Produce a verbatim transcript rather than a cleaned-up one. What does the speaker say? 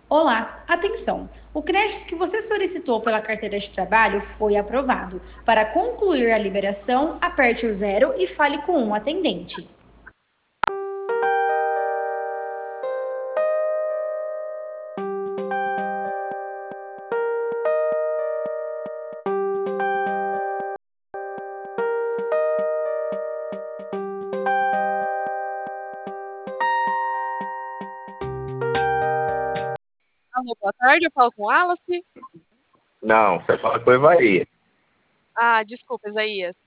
Olá, atenção! O crédito que você solicitou pela carteira de trabalho foi aprovado. Para concluir a liberação, aperte o zero e fale com um atendente. Alô, boa tarde, eu falo com o Wallace. Não, você fala com o Evaí. Ah, desculpa, Isaías.